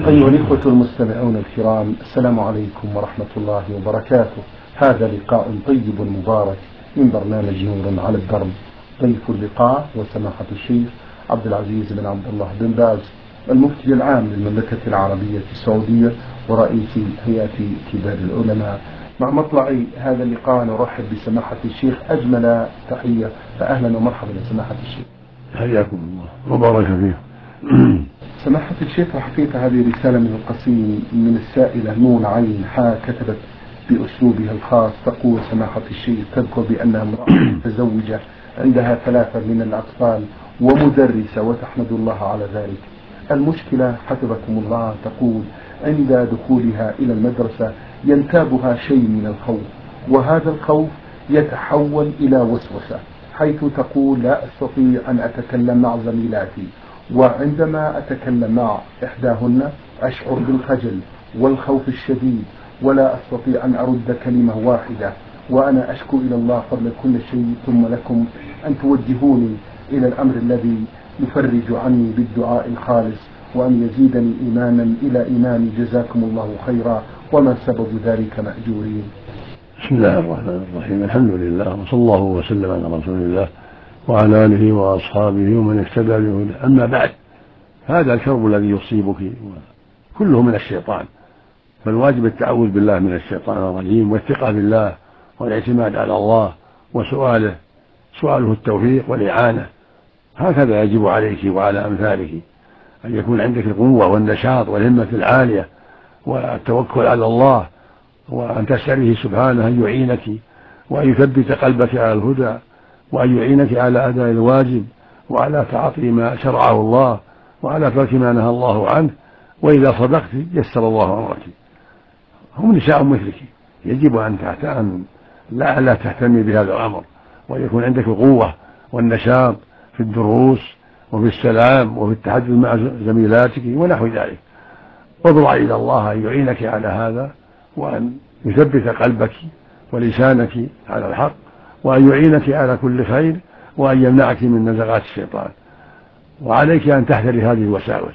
أيها الإخوة المستمعون الكرام، السلام عليكم ورحمة الله وبركاته. هذا لقاء طيب مبارك من برنامج نور على الدرب. ضيف اللقاء وسماحة الشيخ عبد العزيز بن عبد الله بن باز، المفتي العام للمملكة العربية السعودية ورئيس هيئة كبار العلماء. مع مطلع هذا اللقاء نرحب بسماحة الشيخ أجمل تحية، فأهلا ومرحبا بسماحة الشيخ. حياكم الله وبارك فيه. سماحة الشيخ، حقيقة هذه رسالة من القصيم من السائلة نون عين حاء، كتبت بأسلوبها الخاص. تقول سماحة الشيخ تذكر بأنها امرأة متزوجة عندها 3 من الأطفال ومدرسة وتحمد الله على ذلك. المشكلة حفظكم الله، تقول عند دخولها إلى المدرسة ينتابها شيء من الخوف، وهذا الخوف يتحول إلى وسوسة، حيث تقول لا أستطيع أن أتكلم مع زميلاتي، وعندما أتكلم مع إحداهن أشعر بالخجل والخوف الشديد ولا أستطيع أن أرد كلمة واحدة، وأنا أشكو إلى الله قبل كل شيء ثم لكم أن توجهوني إلى الأمر الذي يفرج عني بالدعاء الخالص، وأن يزيدني إيمانا إلى إيماني، جزاكم الله خيرا، وما سبب ذلك مأجورين. بسم الله الرحمن الرحيم، الحمد لله وصلى الله وسلم على رسول الله وعلى آله وأصحابه ومن اهتدى بهداه. أما بعد، هذا الكرب الذي يصيبك كله من الشيطان، فالواجب التعوذ بالله من الشيطان الرجيم والثقة بالله والاعتماد على الله سؤاله التوفيق والإعانة. هكذا يجب عليك وعلى أمثالك، أن يكون عندك القوة والنشاط والهمة العالية والتوكل على الله، وأن تسأله سبحانه أن يعينك وأن يثبت قلبك على الهدى، وأن يعينك على أداء الواجب وعلى تعاطي ما شرعه الله وعلى ترك ما نهى الله عنه. وإذا صدقت يسر الله أمرك. هم نساء مثلك، يجب أن لا تهتمي بهذا الأمر، ويكون عندك القوة والنشاط في الدروس وفي السلام وفي التحدث مع زميلاتك ونحو ذلك. واضرع إلى الله أن يعينك على هذا، وأن يثبت قلبك ولسانك على الحق، وأن يعينك على كل خير، وأن يمنعك من نزغات الشيطان. وعليك أن تحذري هذه الوساوس،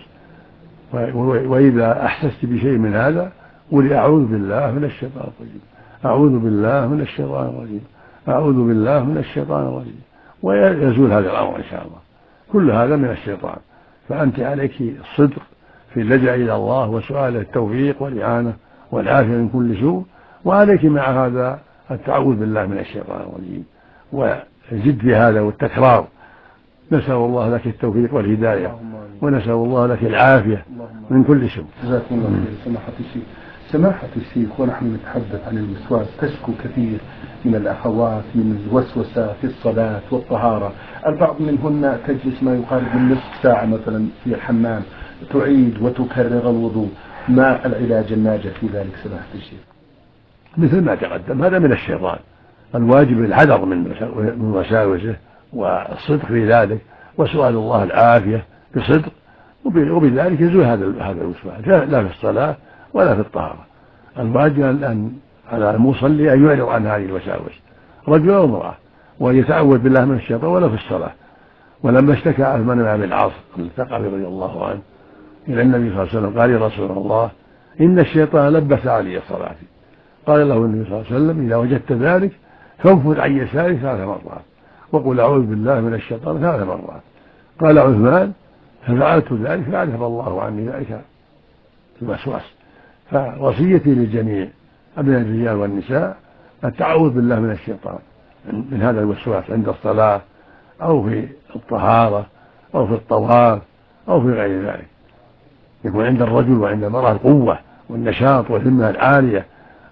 وإذا أحسست بشيء من هذا قولي أعوذ بالله من الشيطان الرجيم، أعوذ بالله من الشيطان الرجيم، أعوذ بالله من الشيطان الرجيم، ويزول هذا الأمر إن شاء الله. كل هذا من الشيطان، فأنت عليك الصدق في اللجأ إلى الله وسؤال التوفيق والإعانة والعافية من كل سوء، وعليك مع هذا التعوذ بالله من الشيطان الرجيم وجد في هذا والتكرار. نسأل الله لك التوفيق والهداية، ونسأل الله لك العافية من كل سوء. جزاكم الله خير سماحة الشيخ. سماحة الشيخ، ونحن نتحدث عن الوسواس، تشكو كثير من الأخوات من الوسوسة في الصلاة والطهارة. البعض منهن تجلس ما يقارب من نصف ساعة مثلا في الحمام، تعيد وتكرر الوضوء. ما العلاج الناجح في ذلك سماحة الشيخ؟ مثل ما تقدم، هذا من الشيطان. الواجب الحذر من وساوسه والصدق في ذلك، وسؤال الله العافية بصدق، وبذلك يزول هذا الوسواس، لا في الصلاة ولا في الطهارة. الواجب أن على المصلي أن يعرض عن هذه الوساوس، رجل أو امرأة، وأن يتعوذ بالله من الشيطان ولا في الصلاة. ولما اشتكى عثمان بن أبي العاص الثقفي رضي الله عنه إلى النبي صلى الله عليه وسلم قال: يا رسول الله، إن الشيطان لبس علي الصلاة. قال له النبي صلى الله عليه وسلم: إذا وجدت ذلك فانفذ عن يسارك 3 مرات وقل أعوذ بالله من الشيطان 3 مرات. قال عثمان: ففعلت ذلك فأذهب الله عني ذلك الوسواس. فوصيتي للجميع أبناء الرجال والنساء التعوذ بالله من الشيطان، من هذا الوسواس عند الصلاة أو في الطهارة أو في الطواف أو في غير ذلك. يكون عند الرجل وعند المرأة القوة والنشاط والهمة العالية،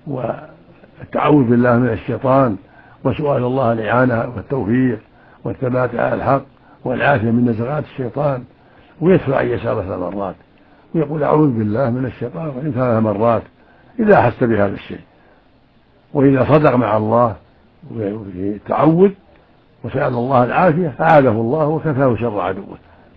والتعوذ بالله من الشيطان، وسؤال الله الإعانة والتوفيق والثبات على الحق والعافية من نزغات الشيطان، ويدفع عن يساره 3 مرات، ويقول أعوذ بالله من الشيطان الرجيم 3 مرات إذا أحس بهذا الشيء. وإذا صدق مع الله في التعوذ وسأل الله العافية أعاذه الله وكفاه شر عدوه.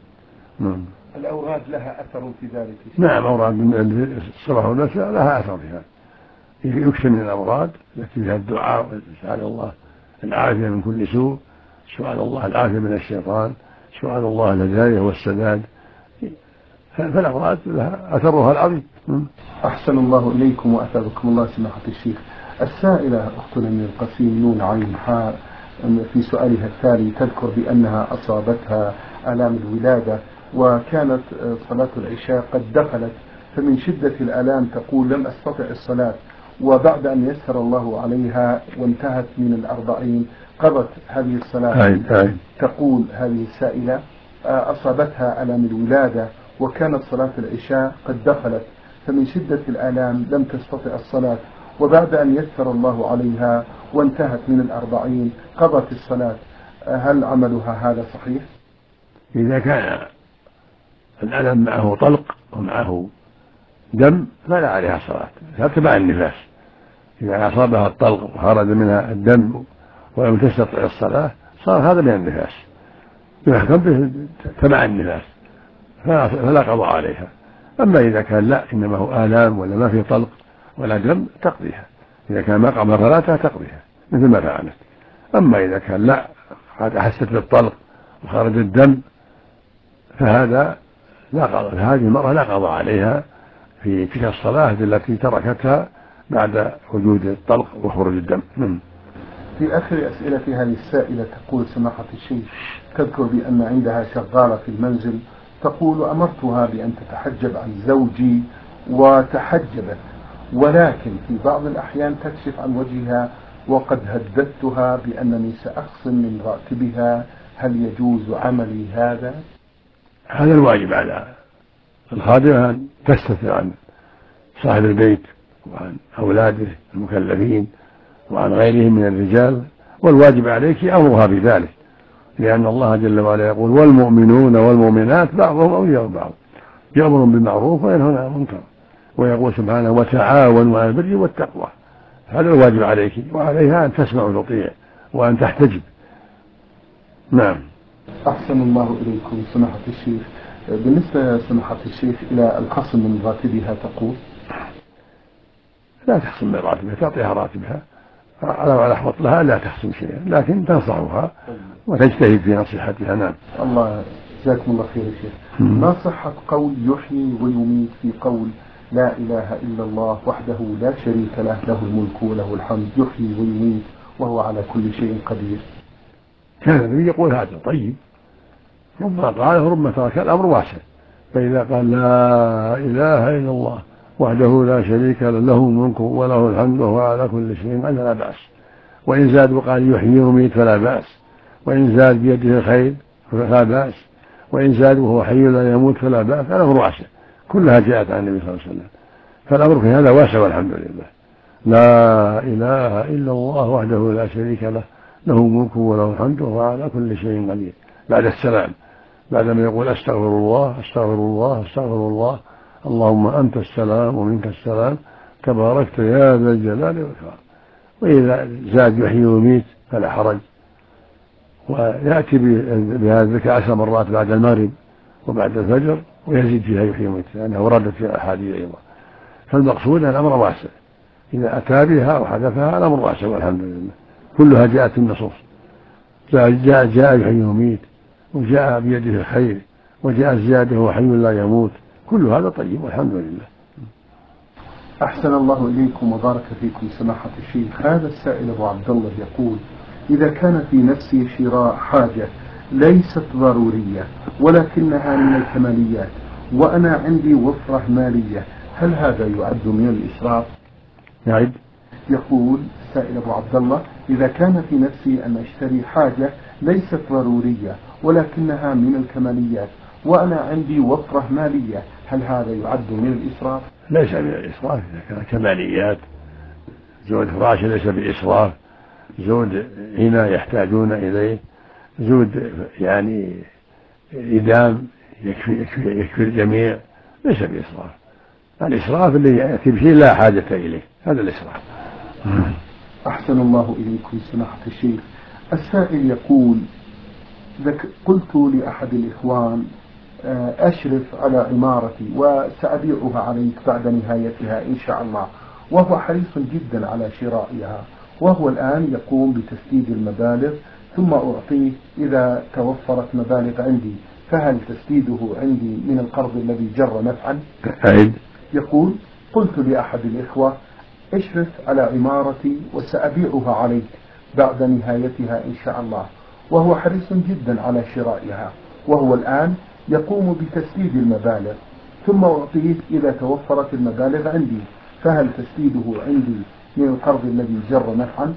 الأوراد لها أثر في ذلك؟ نعم، أوراد الصباح والمساء لها أثر في هذا. يكثر من الأوراد التي فيها الدعاء وسأل الله العافية من كل سوء، سؤال الله العافية من الشيطان، سؤال الله الهداية والسداد. فالأمراض لها أثرها العظيم. أحسن الله إليكم وأثابكم الله سماحة الشيخ. السائلة أختنا من القصيم نون عين حاء في سؤالها التالي تذكر بأنها أصابتها آلام الولادة، وكانت صلاة العشاء قد دخلت، فمن شدة الآلام تقول لم أستطع الصلاة، وبعد أن يسر الله عليها وانتهت من 40 قضت هذه الصلاة. تقول هذه السائلة أصابتها آلام الولادة وكانت صلاة العشاء قد دخلت، فمن شدة الآلام لم تستطع الصلاة، وبعد أن يسر الله عليها وانتهت من 40 قضت الصلاة. هل عملها هذا صحيح؟ إذا كان الألم معه طلق ومعه دم فلا عليها صلاة، تتبع النفاس. إذا أصابها الطلق وخرج منها الدم ولم تستطع الصلاة صار هذا من النفاس، يحكم به تبع النفاس فلا قضاء عليها. أما إذا كان لا، إنما هو آلام ولا ما في طلق ولا دم تقضيها، إذا كان ما قضى صلاتها تقضيها مثل ما فعلت. أما إذا كان لا، قد أحست بالطلق وخرج الدم فهذا لا قضاء، هذه المرأة لا قضاء عليها في تلك الصلاة التي تركتها بعد وجود الطلق وخروج الدم. في آخر أسئلة هذه السائلة تقول سماحة الشيخ تذكر بأن عندها شغالة في المنزل، تقول أمرتها بأن تتحجب عن زوجي وتحجبت، ولكن في بعض الأحيان تكشف عن وجهها وقد هددتها بأنني سأخصم من راتبها، هل يجوز عملي هذا؟ هذا الواجب على الخادمة أن تستتر عن صاحب البيت وعن أولاده المكلفين وعن غيرهم من الرجال، والواجب عليك أمرها بذلك، لأن الله جل وعلا يقول والمؤمنون والمؤمنات بعضهم أولياء بعض يأمر بالمعروف وينهون عن المنكر، ويقول سبحانه وتعاونوا على البر والتقوى. هذا الواجب عليك، وعليها أن تسمع وتطيع وأن تحتجب. نعم. أحسن الله إليكم سماحة الشيخ. بالنسبة سماحة الشيخ إلى الخصم من راتبها تقول لا تخصم من راتبها، تعطيها راتبها على لحظة لها، لا تخصم شيئا، لكن تنصحها وتجتهد في نصيحتها. نعم. الله جزاكم الله خير يا شيخ. ما صحة قول يحيي ويميت في قول لا إله إلا الله وحده لا شريك له له الملك وله الحمد يحيي ويميت وهو على كل شيء قدير؟ كان النبي يقول هذا طيب، ربما قاله ربما ترك، الأمر واسع. فإذا قال لا إله إلا الله وحده لا شريك له له الملك وله الحمد وهو على كل شيء قدير فلا بأس، وإن زاد وقال يحيي ويميت فلا بأس، وإن زاد بيده الخير فلا بأس، وإن زاد وهو حي لا يموت فلا بأس. الأمر واسع، كلها جاءت عن النبي صلى الله عليه وسلم، فالأمر في هذا واسع والحمد لله. لا إله إلا الله وحده لا شريك له له الملك وله الحمد وهو على كل شيء قدير، بعد السلام، بعدما يقول أستغفر الله أستغفر الله أستغفر الله اللهم أنت السلام ومنك السلام تباركت يا ذا الجلال والإكرام. وإذا زاد يحيي ويميت فلا حرج، ويأتي بهذا الذكر 10 مرات بعد المغرب وبعد الفجر، ويزيد فيها يحيي ويميت لأنها وردت في أحاديث أيضا. فالمقصود أن الأمر واسع، إذا أتى بها أو حدثها الأمر واسع والحمد لله، كلها جاءت في النصوص، جاء يحيي ويميت، وجاء بيده الخير، وجاء الزيادة وهو حي لا يموت، كل هذا طيب والحمد لله. أحسن الله إليكم وبارك فيكم سماحة الشيخ. هذا السائل أبو عبد الله يقول إذا كان في نفسي شراء حاجة ليست ضرورية ولكنها من الكماليات وأنا عندي وفرة مالية، هل هذا يعد من الإسراف؟ يعد. يقول السائل أبو عبد الله إذا كان في نفسي أن أشتري حاجة ليست ضرورية ولكنها من الكماليات وأنا عندي وفرة مالية، هل هذا يعد من الإسراف؟ ليس من الإسراف إذا كان كماليات. زود فراش ليس بإسراف، زود هنا يحتاجون إليه، زود يعني إدام يكفي الجميع، ليس بإسراف. الإسراف اللي يأتي بشيء لا حاجة إليه، هذا الإسراف. أحسن الله إليكم سماحة الشيخ. السائل يقول قلت لأحد الإخوان أشرف على عمارتي وسأبيعها عليك بعد نهايتها إن شاء الله، وهو حريص جدا على شرائها، وهو الآن يقوم بتسديد المبالغ ثم أعطيه إذا توفرت مبالغ عندي، فهل تسديده عندي من القرض الذي جر نفعا؟ يقول: قلت لأحد الإخوة: اشرف على عمارتي وسأبيعها عليك بعد نهايتها إن شاء الله، وهو حريص جدا على شرائها، وهو الآن يقوم بتسديد المبالغ، ثم أعطيه إذا توفرت المبالغ عندي، فهل تسديده عندي من القرض الذي جر نفعا؟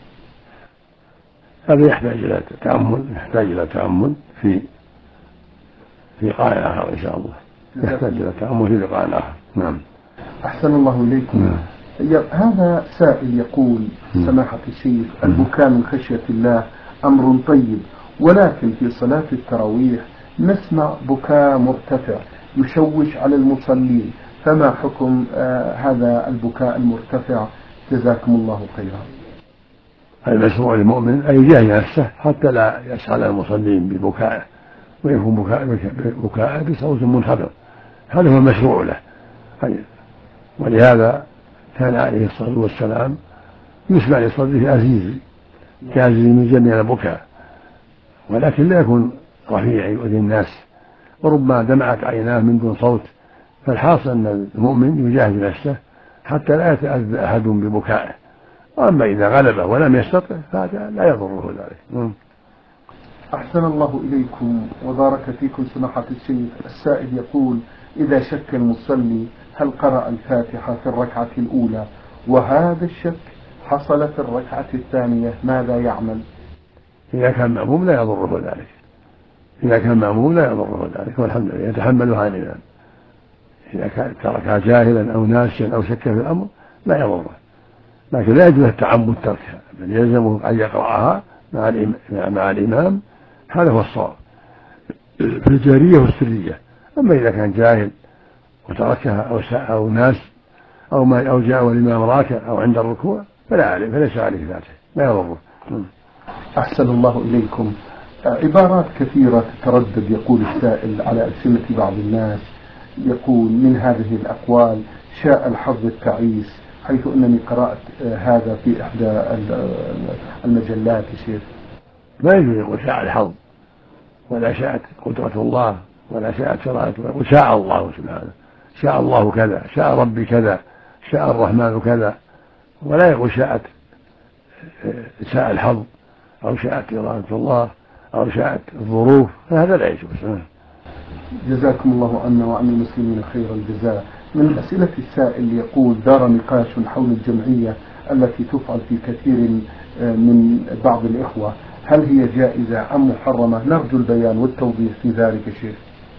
هذا يحتاج إلى تأمل في لقاء آخر إن شاء الله. يحتاج إلى تأمل في لقاء آخر. نعم. أحسن الله إليكم. هذا سائل يقول: سماحة الشيخ، البكاء من خشية الله أمر طيب، ولكن في صلاة التراويح نسمع بكاء مرتفع يشوش على المصلين، فما حكم هذا البكاء المرتفع؟ جزاكم الله خيرا. المشروع للمؤمن أن يجاهد نفسه حتى لا يشغل المصلين ببكائه، ويكون بكاء بصوت منخفض، هذا هو المشروع له. ولهذا كان عليه الصلاة والسلام يسمع لصدره كازز من جميع البكاء، ولكن لا يكون رفيع يؤذي الناس، وربما دمعت عيناه من دون صوت. فالحاصل أن المؤمن يجاهد نفسه حتى لا يتأذى أحد ببكائه، وأما إذا غلبه ولم يستطع فهذا لا يضره ذلك. أحسن الله إليكم وبارك فيكم سماحة الشيخ. السائل يقول: إذا شك المصلي هل قرأ الفاتحة في الركعة الأولى، وهذا الشك حصل في الركعة الثانية، ماذا يعمل؟ إذا كان مأموم لا يضره ذلك، والحمد لله يتحملها الإمام. إذا كان تركها جاهلا أو ناسيا أو شك في الأمر لا يضره، لكن لا يجوز التعمد تركها، بل يلزمه أن يقرأها مع الإمام، هذا هو الصواب في الجارية والسرية. أما إذا كان جاهل وتركها أو ناس أو جاء والإمام راكع أو عند الركوع فليس عليه ذاته، لا يضره. أحسن الله إليكم. عبارات كثيرة تتردد، يقول السائل، على ألسنة بعض الناس، يقول من هذه الأقوال: شاء الحظ التعيس، حيث أنني قرأت هذا في إحدى المجلات. شيخ، ما يجوز يقول شاء الحظ، ولا شاءت قدرة الله، ولا شاءت شرائط، وشاء الله سبحانه، شاء الله كذا، شاء ربي كذا، شاء الرحمن كذا، ولا يقول شاء الحظ أو شاءت إرادة الله أو شاءت الظروف، فهذا لا يجوز. جزاكم الله عنا وعن المسلمين خير الجزاء. من أسئلة السائل يقول: دار نقاش حول الجمعية التي تفعل في كثير من بعض الإخوة، هل هي جائزة أم محرمة؟ نرجو البيان والتوضيح في ذلك شيخ.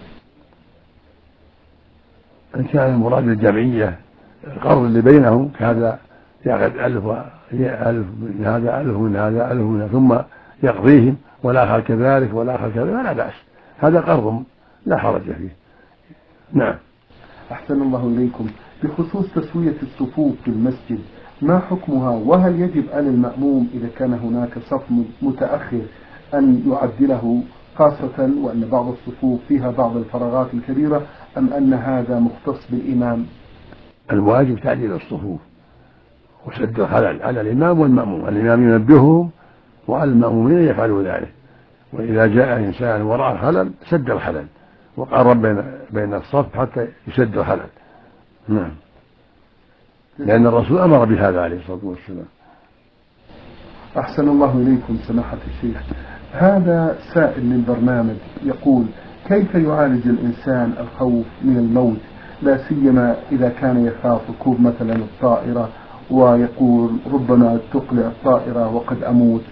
إن كان المراد الجمعية القرض اللي بينهم، كهذا يأخذ 1000 من هذا 1000 من هذا 1000 من هذا ثم يقضيهم، والآخر كذلك والآخر كذلك، فلا بأس، هذا قرض لا حرج فيه. نعم. أحسن الله إليكم. بخصوص تسوية الصفوف في المسجد، ما حكمها؟ وهل يجب على المأموم إذا كان هناك صف متأخر أن يعدله، خاصة وأن بعض الصفوف فيها بعض الفراغات الكبيرة، أم أن هذا مختص بالإمام؟ الواجب تعديل الصفوف وسد الخلل على الإمام والمأموم، الإمام ينبههم وعلى المأمومين يفعلوا ذلك، وإذا جاء إنسان وراء خلل سد الخلل وقرب بين الصف حتى يسد الخلل. نعم، لأن الرسول أمر بهذا عليه الصلاة والسلام. أحسن الله إليكم سماحة الشيخ. هذا سائل من برنامج يقول: كيف يعالج الإنسان الخوف من الموت، لا سيما إذا كان يخاف ركوب مثلا الطائرة، ويقول ربما تقلع الطائرة وقد أموت؟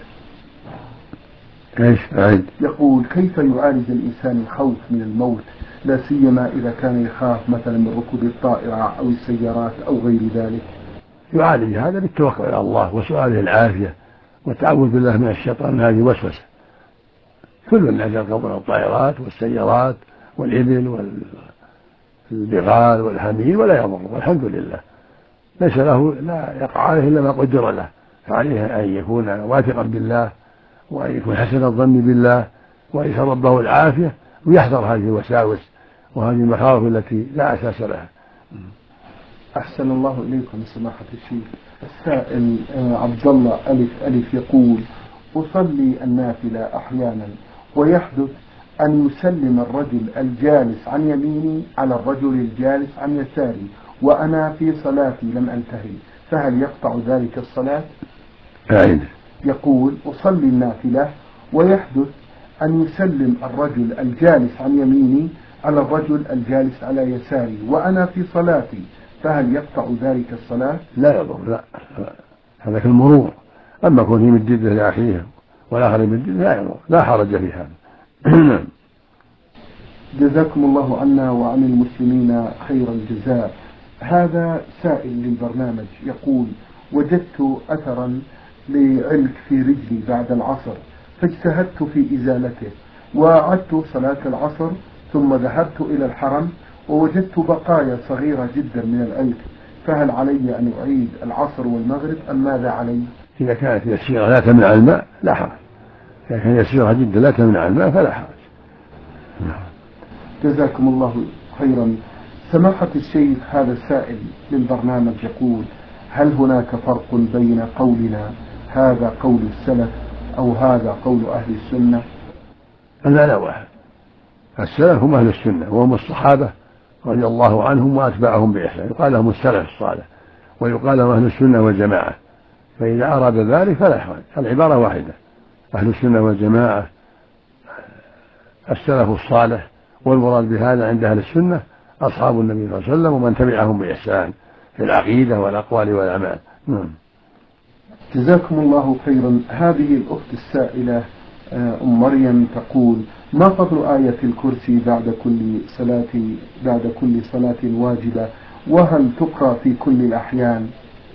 يقول: كيف يعالج الإنسان الخوف من الموت، لا سيما إذا كان يخاف مثلا من ركوب الطائرة أو السيارات أو غير ذلك؟ يعالج هذا بالتوكل على الله وسؤاله العافية والتعوذ بالله من الشيطان من هذه الوسوسة. كل الناس يركبون الطائرات والسيارات والإبل والبغال والحمير ولا يضر، والحمد لله ليس له، لا يقع عليه إلا ما قدر له، فعليه أن يكون واثقا بالله وأن يكون حسن الظن بالله ويسأل ربه العافية، ويحذر هذه الوساوس وهذه المخاوف التي لا أساس لها. أحسن الله إليكم سماحة الشيخ. السائل عبد الله ألف يقول: أصلي النافلة أحيانا ويحدث أن يسلم الرجل الجالس عن يميني على الرجل الجالس عن يساري وأنا في صلاتي لم أنتهي، فهل يقطع ذلك الصلاة؟ يقول أصلي النافلة ويحدث أن يسلم الرجل الجالس عن يميني على الرجل الجالس على يساري وأنا في صلاتي، فهل يقطع ذلك الصلاة؟ لا يضر، لا، هذا كالمرور. أما كونه يمد يده لأخيه والآخر يمد يده لا يضر، لا حرج في هذا. جزاكم الله عنا وعن المسلمين خير الجزاء. هذا سائل للبرنامج يقول: وجدت أثرا لعلك في رجلي بعد العصر فاجتهدت في إزالته وأعدت صلاة العصر ثم ذهبت إلى الحرم ووجدت بقايا صغيرة جدا من العلك، فهل علي أن أعيد العصر والمغرب أم ماذا علي؟ إذا كانت يسيرة لا تمنع الماء لا حرج، إذا كانت يسيرة جدا لا تمنع الماء فلا حرج. جزاكم الله خيرا. سماحة الشيخ، هذا السائل للبرنامج يقول: هل هناك فرق بين قولنا هذا قول السلف أو هذا قول أهل السنة؟ المعنى واحد، السلف هم أهل السنة وهم الصحابة رضي الله عنهم وأتباعهم بإحسان، يقال لهم السلف الصالح ويقال لهم أهل السنة والجماعة، فإذا أراد ذلك فلا حرج، العبارة واحدة، أهل السنة والجماعة السلف الصالح، والمراد بهذا عند أهل السنة أصحاب النبي صلى الله عليه وسلم ومن تبعهم بإحسان في العقيدة والأقوال والأعمال. جزاكم الله خيرا. هذه الأخت السائلة أم مريم تقول: ما فضل آية الكرسي بعد كل صلاة واجبة، وهل تقرأ في كل الأحيان؟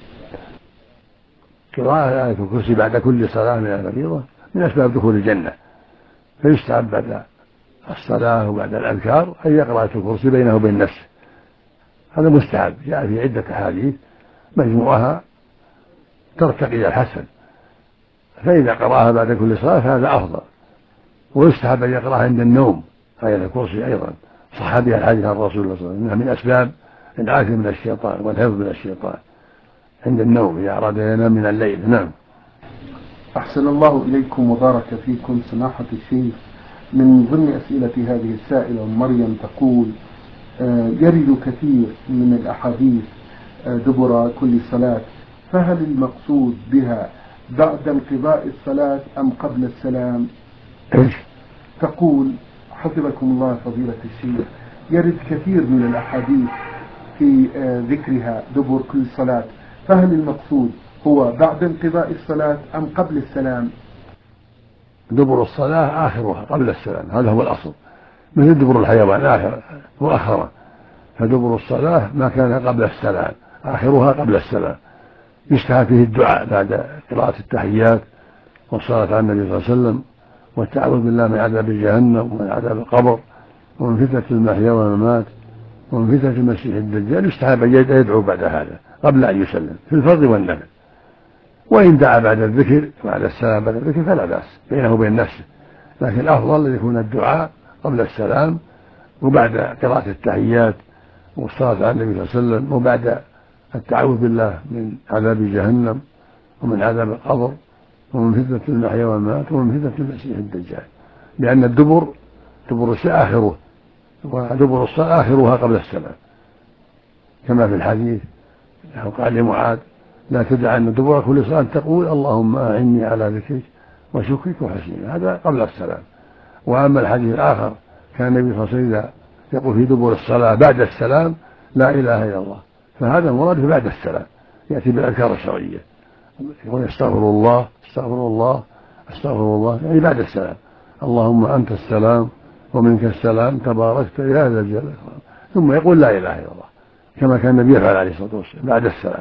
قراءة آية الكرسي بعد كل صلاة من الفريضة من أسباب دخول الجنة، فيستحب بعد الصلاة وبعد الأذكار أن يقرأ آية الكرسي بينه وبين نفسه، هذا مستحب، جاء في عدة أحاديث مجموعها ترتقي إلى الحسن، فإذا قرأها بعد كل صلاة فهذا أفضل، ويستحب أن يقرأها عند النوم آية الكرسي أيضا، صح بها الحديث عن رسول الله صلى الله عليه وسلم إنها من أسباب العافية من الشيطان والحفظ من الشيطان عند النوم إذا أراد أن ينام من الليل. نعم. أحسن الله إليكم وبارك فيكم سماحة الشيخ. من ضمن أسئلة هذه السائلة مريم تقول: يرد كثير من الأحاديث دبر كل صلاة، فهل المقصود بها بعد انقضاء الصلاة أم قبل السلام؟ تقول: حفظكم الله فضيلة الشيخ، يرد كثير من الأحاديث في ذكرها دبر كل صلاة، فهل المقصود هو بعد انقضاء الصلاة أم قبل السلام؟ دبر الصلاة آخرها قبل السلام، هذا هو الأصل، مثل دبر الحيوان آخر وآخرة، فدبر الصلاة ما كان قبل السلام آخرها قبل السلام، يستحب فيه الدعاء بعد قراءة التحيات والصلاة على النبي صلى الله عليه وسلم والتعوذ بالله من عذاب جهنم ومن عذاب القبر ومن فتنة المحيا والممات ومن فتنة المسيح الدجال، يستحب أن يدعو بعد هذا قبل أن يسلم في الفرض والنفل، وإن دعا بعد الذكر بعد السلام بعد الذكر فلا بأس بينه وبين نفسه، لكن الأفضل أن يكون الدعاء قبل السلام وبعد قراءة التحيات والصلاة على النبي صلى الله عليه وسلم وبعد التعوذ بالله من عذاب جهنم ومن عذاب القبر ومن فتنة المحيا والممات ومن فتنة المسيح الدجال، لأن دبر الشيء آخره ودبر الصلاة آخرها قبل السلام، كما في الحديث قال لمعاذ: لا تدع أن دبر كل صلاة تقول اللهم أعني على ذكرك وشكرك وحسن، هذا قبل السلام. وأما الحديث الآخر كان النبي صلى الله عليه وسلم يقول في دبر الصلاة بعد السلام: لا إله إلا الله، فهذا المراد بعد السلام، يأتي بالأذكار الشرعية، يقول استغفر الله استغفر الله استغفر الله، يعني بعد السلام: اللهم أنت السلام ومنك السلام تباركت يا ذا الجلال والإكرام، ثم يقول لا إله إلا الله، كما كان النبي يفعل عليه الصلاة والسلام بعد السلام.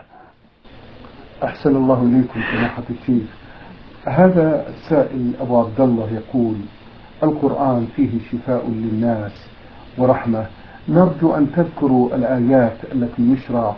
أحسن الله إليكم سماحة الشيخ. هذا السائل أبو عبد الله يقول: القرآن فيه شفاء للناس ورحمة، نرجو أن تذكروا الآيات التي يشرع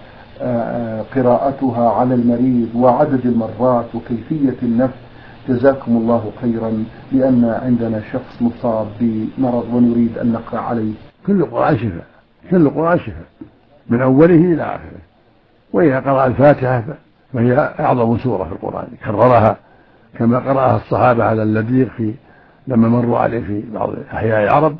قراءتها على المريض وعدد المرات وكيفية النفس، جزاكم الله خيرا، لأن عندنا شخص مصاب بمرض ونريد أن نقرأ عليه. كل القرآن شفاء، كل القرآن شفاء من أوله إلى آخره، وإذا قرأ الفاتحة فهي أعظم سورة في القرآن، كررها كما قرأها الصحابة على اللبيغ في لما مروا عليه في بعض أحياء العرب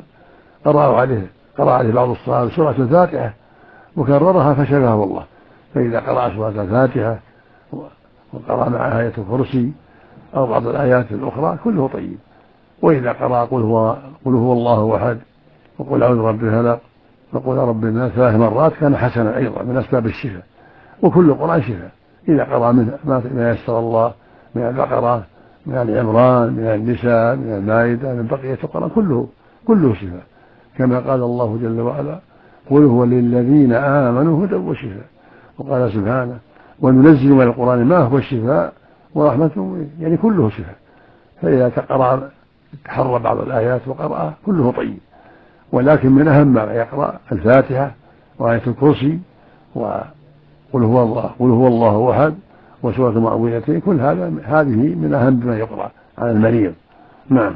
قرأ عليه بعض الصحابة سورة الفاتحة وكررها فشفاه الله. فإذا قرأ سورة الفاتحة وقرأ معها آية الكرسي أو بعض الآيات الأخرى كله طيب. وإذا قرأ قل هو الله أحد وقل أعوذ برب الفلق وقل رب الناس 3 مرات كان حسنا أيضا من أسباب الشفاء. وكل القرآن شفاء إذا قرأ منه ما يسر الله من البقرة من آل عمران من النساء من المائدة من بقية القرآن كله شفاء، كما قال الله جل وعلا قل هو للذين آمنوا هدى وشفاء. وقال سبحانه وننزل من القرآن ما هو الشفاء ورحمة، يعني كله شفاء. فإذا تحرى بعض الآيات وقرأ كله طيب، ولكن من أهم ما يقرأ الفاتحة وآية الكرسي وقل هو الله أحد وسورة المعوذتين، كل هذه من أهم ما يقرأ على المريض. نعم.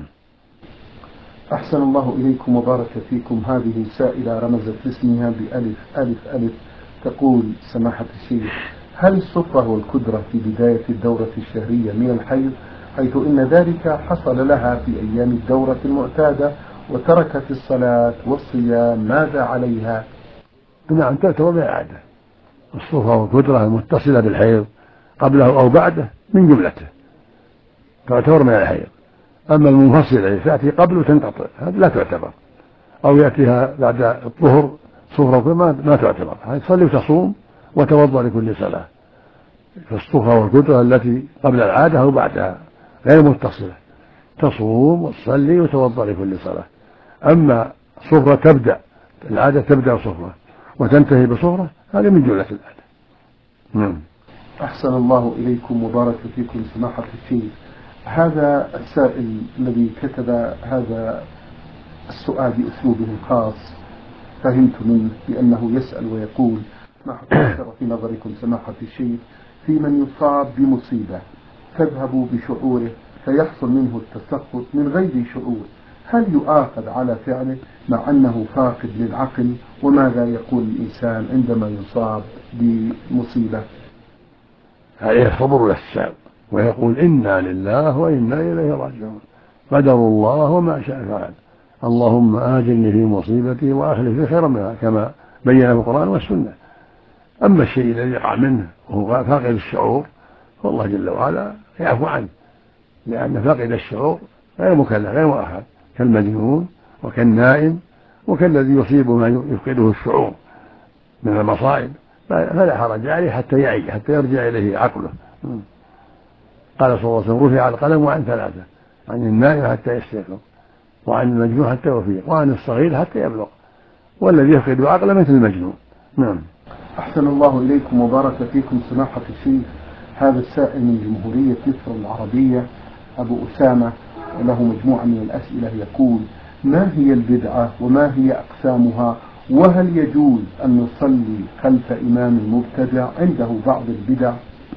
أحسن الله إليكم وبارك فيكم. هذه سائلة رمزت اسمها بألف ألف ألف، تقول سماحة الشيخ: هل الصفرة والكدرة في بداية الدورة الشهرية من الحيض، حيث إن ذلك حصل لها في أيام الدورة المعتادة وتركت الصلاة والصيام، ماذا عليها؟ نعم، تعتبر من العادة. الصفرة والكدرة المتصلة بالحيض قبله أو بعده من جملته تعتبر من الحيض. أما المنفصلة التي تأتي قبل وتنقطع هذه لا تعتبر، أو يأتيها بعد الظهر صفرة ما تعتبر، تصلي وتصوم وتوضأ لكل صلاة. فالصفرة والكدرة التي قبل العادة أو بعدها غير متصلة تصوم وتصلي وتوضأ لكل صلاة. أما صفرة تبدأ العادة تبدأ صفرة وتنتهي بصفرة هذه من جملة العادة. أحسن الله إليكم وبارك فيكم سماحة الشيخ. هذا السائل الذي كتب هذا السؤال بأسلوبه الخاص فهمت منه بأنه يسأل ويقول: ما حكم في نظركم سماحة الشيخ في من يصاب بمصيبة تذهب بشعوره فيحصل منه التسخط من غير شعور، هل يؤاخذ على فعله مع أنه فاقد للعقل؟ وماذا يقول الإنسان عندما يصاب بمصيبة؟ عليه الصبر والاحتساب ويقول إنا لله وإنا إليه راجعون، قدر الله وما شاء فعل، اللهم آجرني في مصيبتي وأخلف لي خيرا منها، كما بين في القرآن والسنة. أما الشيء الذي يقع منه وهو فاقد الشعور فالله جل وعلا يعفو عنه، لأن فاقد الشعور غير مكلف غير مؤاخذ، كالمجنون وكالنائم وكالذي يصيب ما يفقده الشعور من المصائب، فلا حرج عليه حتى يعي حتى يرجع إليه عقله. قال صلى الله عليه وسلم: رفع القلم عن 3، عن النائم حتى يستيقظ، وعن المجنون حتى يفيق، وعن الصغير حتى يبلغ، والذي يفقد عقله مثل المجنون. نعم. أحسن الله إليكم وبارك فيكم سماحة الشيخ. هذا السائل من جمهورية مصر العربية أبو أسامة له مجموعة من الأسئلة، يقول: ما هي البدعة وما هي أقسامها؟ وهل يجوز أن نصلي خلف إمام مبتدع عنده بعض البدع؟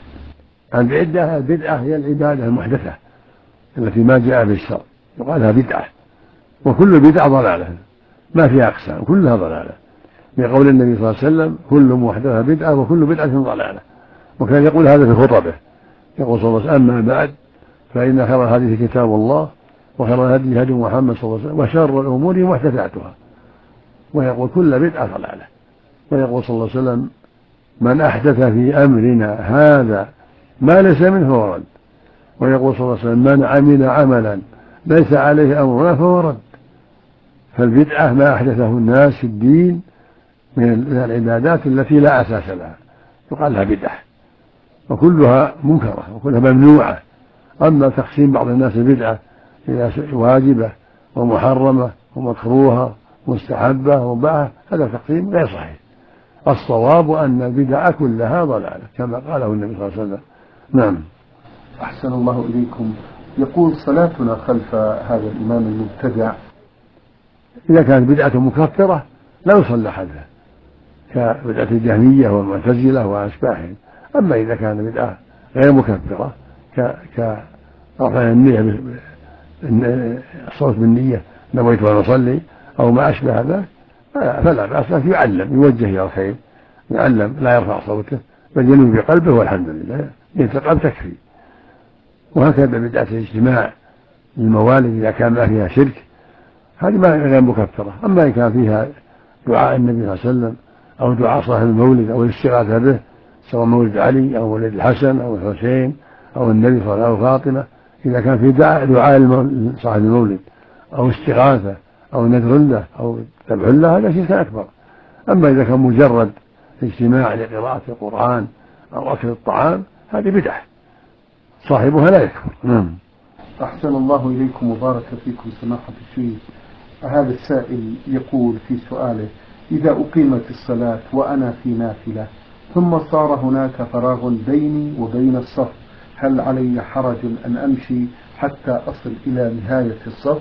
البدعة هي العبادة المحدثة التي ما جاء بالشرع يقال لها بدعة، وكل بدعة ضلالة ما فيها أقسام كلها ضلالة، لقول النبي صلى الله عليه وسلم: كل محدثة بدعة وكل بدعة ضلالة. وكان يقول هذا في خطبه، يقول صلى الله عليه وسلم: أما بعد فإن خير الحديث كتاب الله وخير الهدي هدي محمد صلى الله عليه وسلم وشر الأمور محدثاتها، ويقول كل بدعة ضلالة. ويقول صلى الله عليه وسلم: من أحدث في أمرنا هذا ما ليس منه فهو رد. ويقول صلى الله عليه وسلم: من عمل عملا ليس عليه أمرنا فهو رد. فالبدعة ما أحدثه الناس في الدين من العبادات التي لا أساس لها يقال لها بدعة، وكلها منكرة وكلها ممنوعة. أما تقسيم بعض الناس البدعة إلى واجبة ومحرمة ومكروهة مستحبة ومباحة هذا تقسيم غير صحيح. الصواب أن البدع كلها ضلالة كما قاله النبي صلى الله عليه وسلم. نعم. أحسن الله إليكم. يقول: صلاتنا خلف هذا الإمام المبتدع إذا كانت بدعة مكفرة لا يصلى خلفه كبدعة الجهمية والمعتزلة وأشباههم. أما إذا كان بدعة غير مكفرة كرفع النية الصوت بالنية نويت أن أصلي أو ما أشبه ذلك فلا بأس، لكن يعلم يوجه إلى الخير، يعلم لا يرفع صوته بل ينوي بقلبه والحمد لله، نية القلب تكفي. وهكذا بدعة الاجتماع الموالد إذا كان ما فيها شرك هذه ما غير مكفرة. أما إن كان فيها دعاء النبي صلى الله عليه وسلم أو دعاء صاحب المولد أو الاستغاثة به سواء مولد علي أو مولد الحسن أو الحسين أو النبي صلى الله عليه وسلم أو فاطمة، إذا كان في دعاء صاحب المولد أو استغاثة أو نذر له أو ذبح له هذا شرك أكبر. أما إذا كان مجرد اجتماع لقراءة القرآن أو أكل الطعام هذه بدعة صاحبها لا يكفر. أحسن الله إليكم وبارك فيكم سماحة الشيخ. هذا السائل يقول في سؤاله: إذا أقيمت الصلاة وأنا في نافلة ثم صار هناك فراغ بيني وبين الصف، هل علي حرج أن أمشي حتى أصل إلى نهاية الصف؟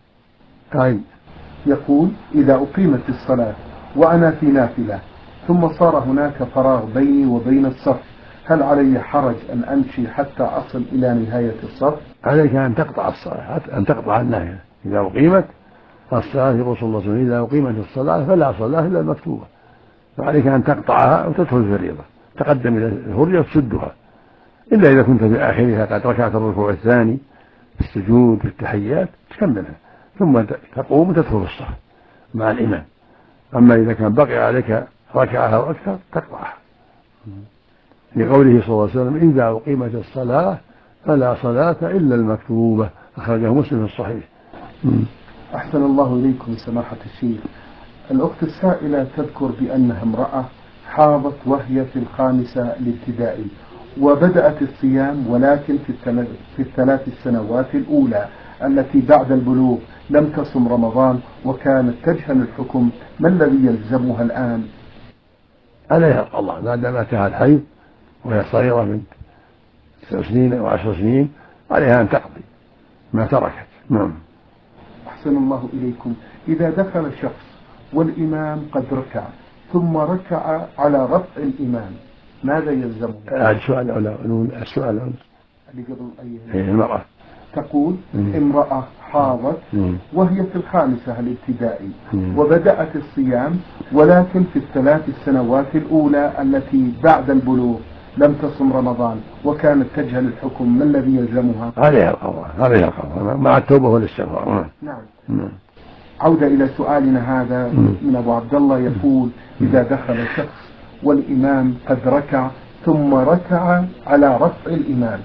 يقول: إذا أقيمت الصلاة وأنا في نافلة ثم صار هناك فراغ بيني وبين الصف، هل علي حرج أن أمشي حتى أصل إلى نهاية الصف؟ عليك أن تقطع الصلاة، أن تقطع النهاية. إذا أقيمت الصلاة يقول صلى الله عليه وسلم: إذا أقيمت الصلاة فلا صلاة إلا المكتوبة، فعليك أن تقطعها وتدخل الفريضة، تقدم إلى الهرية وتسدها، إلا إذا كنت في آخرها قد ركعت الركوع الثاني في السجود في التحيات تكملها ثم تقوم وتدخل الصف مع الإمام. أما إذا كان بقي عليك ركعة أو أكثر تقطعها، لقوله صلى الله عليه وسلم: إذا أقيمت الصلاة فلا صلاة إلا المكتوبة، أخرجه مسلم في الصحيح. أحسن الله إليكم سماحة الشيخ. الأخت السائلة تذكر بأنها امرأة حاضت وهي في الخامسة الابتدائي، وبدأت الصيام ولكن في الثلاث السنوات الأولى التي بعد البلوغ لم تصم رمضان وكانت تجهل الحكم، ما الذي يلزمها الآن؟ عليها القضاء ما دام أتاها الحيض وهي صغيرة من 9 سنين أو 10 سنين، عليها أن تقضي ما تركت. أحسن الله إليكم. إذا دخل شخص والإمام قد ركع ثم ركع على رفع الإمام ماذا يلزمه؟ السؤال اللي قبل المرأة تقول: امرأة حاضت وهي في الخامسة الابتدائي وبدأت الصيام ولكن في الثلاث السنوات الأولى التي بعد البلوغ لم تصم رمضان وكانت تجهل الحكم، ما الذي يلزمها؟ عليها القضاء مع التوبة والاستغفار. نعم. عودة إلى سؤالنا هذا من أبو عبد الله يقول: إذا دخل شخص والإمام قد ركع ثم ركع على رفع الإمام،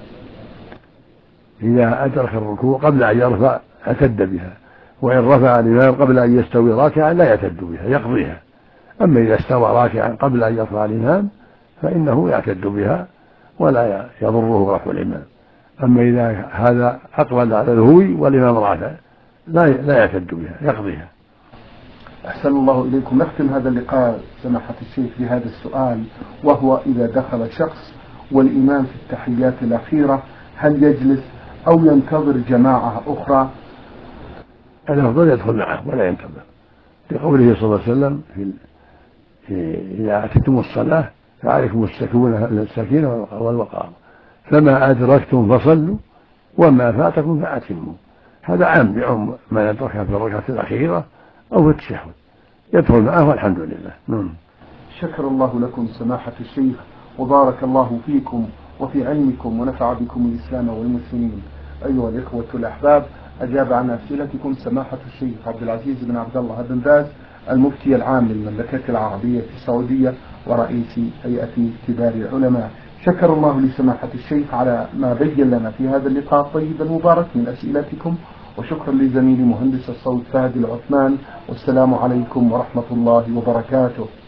إذا أدرك الركوع قبل أن يرفع اعتد بها، وإن رفع الإمام قبل أن يستوي راكعا لا يعتد بها يقضيها. أما إذا استوى راكعا قبل أن يرفع الإمام فإنه يعتد بها ولا يضره رفع الإمام. أما إذا هذا أقبل على الهوي والإمام راكع لا يعتد بها يقضيها. أحسن الله إليكم. نختم هذا اللقاء سماحة الشيخ بهذا السؤال، وهو: إذا دخل شخص والإمام في التحيات الأخيرة هل يجلس أو ينتظر جماعة أخرى؟ الأفضل يدخل معه ولا ينتظر، لقوله صلى الله عليه وسلم: إذا أتيتم الصلاة فعليكم السكينة والوقار، فما أدركتم فصلوا وما فاتكم فأتموا. هذا عام بعم من أدركها في الركعة الأخيرة أو في التشهد يدخل معه والحمد لله. شكر الله لكم سماحة الشيخ وبارك الله فيكم وفي علمكم ونفع بكم الإسلام والمسلمين. أيها الإخوة الأحباب، أجاب عن أسئلتكم سماحة الشيخ عبد العزيز بن عبد الله بن باز المفتي العام للمملكة العربية السعودية ورئيس هيئة كبار العلماء. شكر الله لسماحة الشيخ على ما بين لنا في هذا اللقاء الطيب المبارك من أسئلتكم، وشكرا لزميلي مهندس الصوت فهد العثمان، والسلام عليكم ورحمة الله وبركاته.